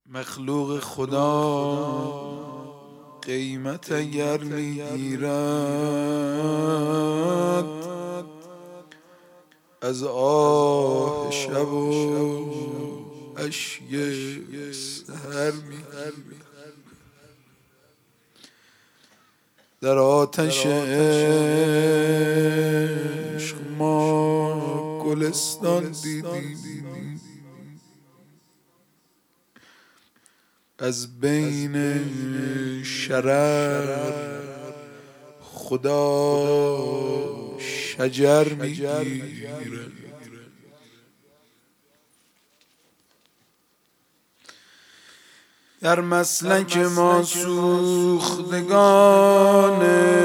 مخلوق خدا قیمت اگر میگیرد از آه شب و اشک سحر میگیرد. در آتش عشق ما گلستان دیدیم، از بین شرر خدا شجر میگیرد. در مسلک ما سوختگان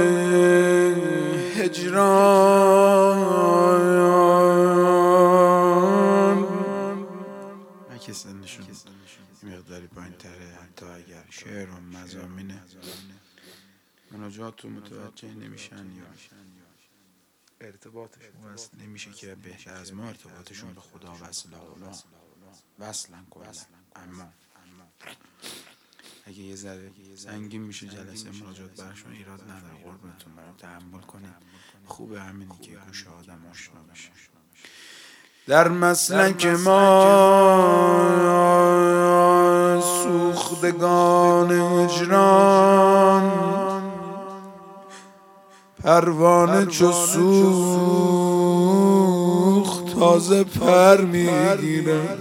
هجران، من که سنشون مقداری پایین تره، حتی اگر شعر و مضامین مناجات رو متوجه نمیشن یا ارتباطشون وصل نمیشه که بهتر از ما ارتباطشون به خدا وصلن کلا. اما اگه یه ذره سنگین میشه جلسه مناجات برشون ایراد نداره، قربونتون برم تحمل کنید. خوبه همینی که گوش آدم آشنا بشه. در مسلک ما سوختگان هجران، پروانه چو سوخت تازه پر میگیره.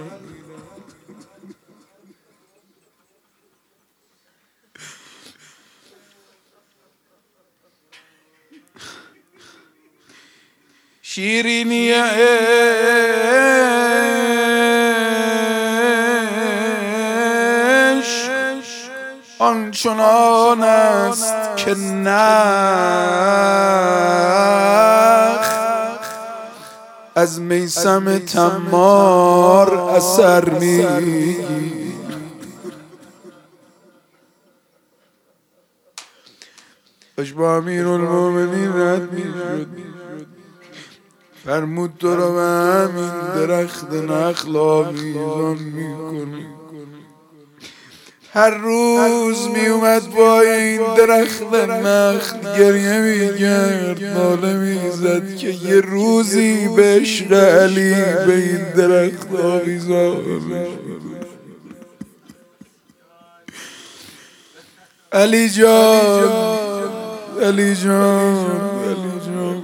شیرینی عشق آنچنان است که نخ از میثم تمار اثر میگیرد. باش با امیرالمومنین رد میشد، فرمود تو رو به همین درخت نخل آویزان میکنه. هر روز میومد با این درخت نخل گریه میکرد، ناله میزد که یه روزی به عشق علی به این درخت آویزان. علی جان، علی جان، علی جان.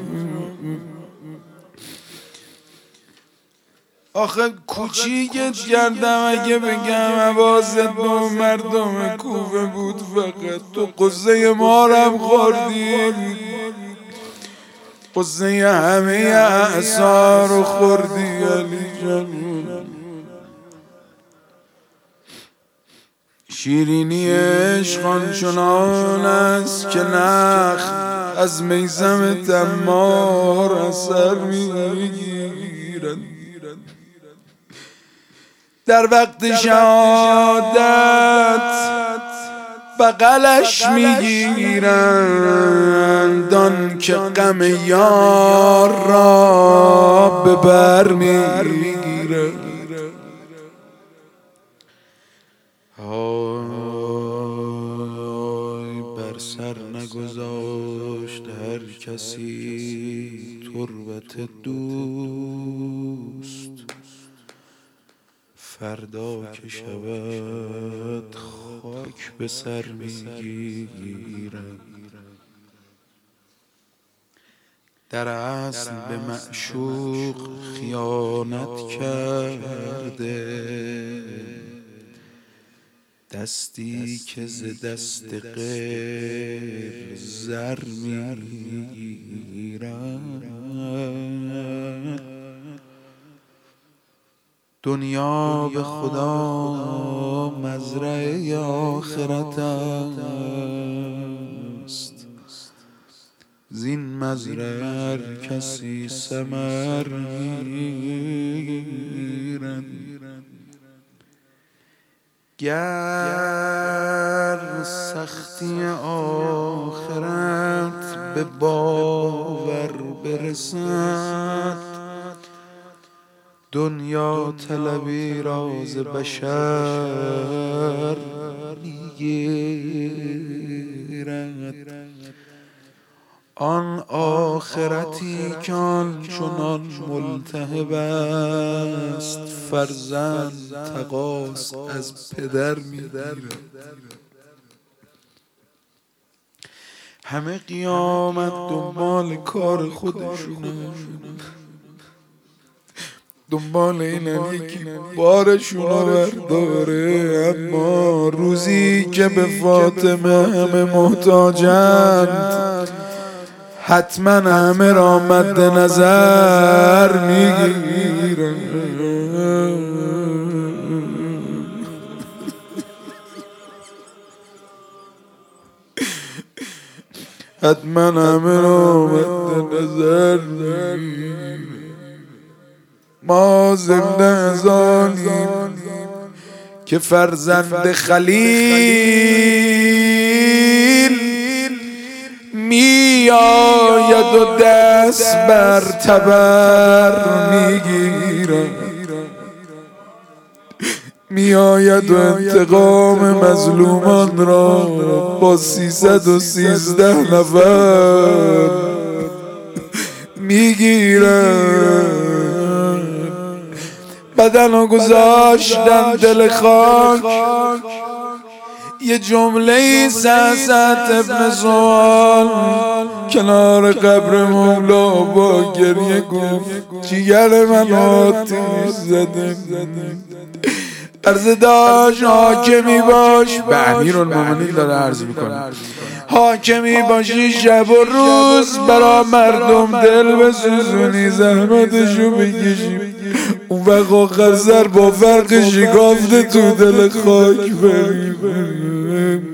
آخه کوچیکت کردم اگه بگم عوازت با مردم کوفه بود، فقط تو قصه ما رم خوردی، قصه همه اعصار رو خوردی. علی جان، شیرینی عشق آنچنان است که نخل از میثم تمار اثر میگیرد. در وقت شهادت بغلش میگیرند، آن که غم یار را به بر میگیرد. های بر سر نگذاشت هر کسی تربت دوست، فردا که شود خاک به سر میگیرد. در اصل به معشوق خیانت کرده، دستی که ز دست غیر زر میگیرد. دنیا به خدا مزرعه آخرت است، زین مزرعه هر کسی ثمر میگیرد. گر سختی آخرت به باور برسد، دنیا طلبی راز بشر چنان ملتهب است، فرزند تقاص از پدر میگیرد. همه قیامت دنبال کار خودشونه، دنبال اینن یکی بارشونو برداره. اما روزی که به فاطمه همه محتاجند، حتما همه را مد نظر میگیرن. حتما همه را مد نظر میگیرن. ما زنده از آنیم که فرزند خلیل می آید و دست بر تبر میگیرد، می آید و انتقام مظلومان را با 313 نفر میگیرد. بدنو گذاشتن دل خاک، یه جمله سعد ابن زوال کنار قبر مولا با گریه گفت جیگر من آتیش زده. عرض داشت حاکمی باش، به امیرالمومنین داره عرض میکنه، حاکمی باشی شب و روز برا مردم دل بسوزونی، زحمتشو بکشی، اون وقت آخر سر با فرق شکافته تو دل خاک بری.